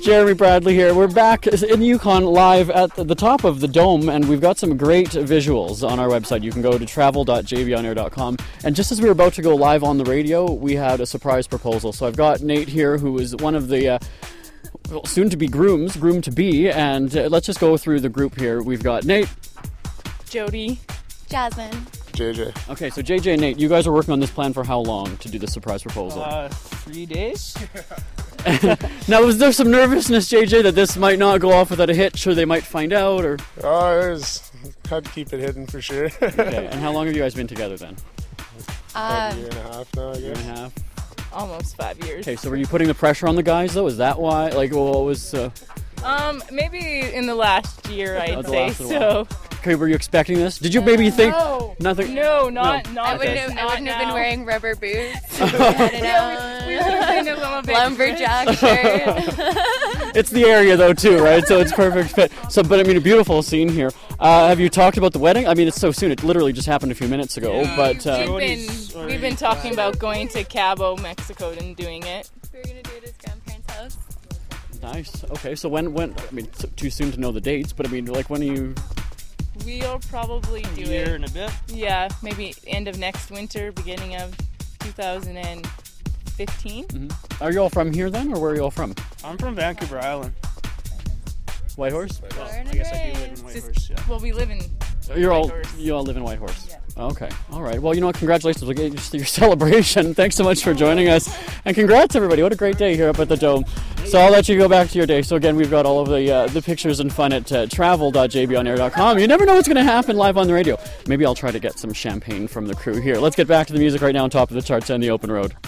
Jeremy Bradley here. We're back in Yukon live at the top of the dome, and we've got some great visuals on our website. You can go to travel.jbonair.com. And just as we were about to go live on the radio, we had a surprise proposal. So I've got Nate here, who is one of the soon-to-be groom-to-be, and let's just go through the group here. We've got Nate, Jody, Jasmine, JJ. Okay, so JJ and Nate, you guys are working on this plan for how long to do the surprise proposal? 3 days. Now, was there some nervousness, JJ, that this might not go off without a hitch, or they might find out, or? Had to keep it hidden for sure. Okay, and how long have you guys been together then? About a year and a half now, I guess. Year and a half. almost 5 years. Okay, so were you putting the pressure on the guys though? Is that why? Like, what was? Maybe in the last year, I'd the say last little so. Okay, were you expecting this? Did you maybe think nothing? No, not. I wouldn't this, have, not I wouldn't have been now. wearing rubber boots. We would have been a little bit lumberjack shirt. It's the area though too, right? So it's perfect fit. So, but I mean, a beautiful scene here. Have you talked about the wedding? I mean, it's so soon. It literally just happened a few minutes ago. But We've been talking about going to Cabo, Mexico, and doing it. We're gonna do it at his grandparents' house. nice. Okay, so when? I mean, it's too soon to know the dates, but I mean, like, when are you? We'll probably do A year it. and a bit. Yeah, maybe end of next winter, beginning of 2015. Mm-hmm. Are you all from here then, or where are you all from? I'm from Vancouver Island. Whitehorse. Well, Born I and guess I do live in raised. Whitehorse, yeah. Well, we live in. You all Whitehorse. live in Whitehorse. Yeah. Okay. All right. Well, you know what? Congratulations on your celebration. Thanks so much for joining us, and congrats everybody. What a great day here up at the Dome. So I'll let you go back to your day. So again, we've got all of the pictures and fun at travel.jbonair.com. You never know what's going to happen live on the radio. Maybe I'll try to get some champagne from the crew here. Let's get back to the music right now on top of the charts and the open road.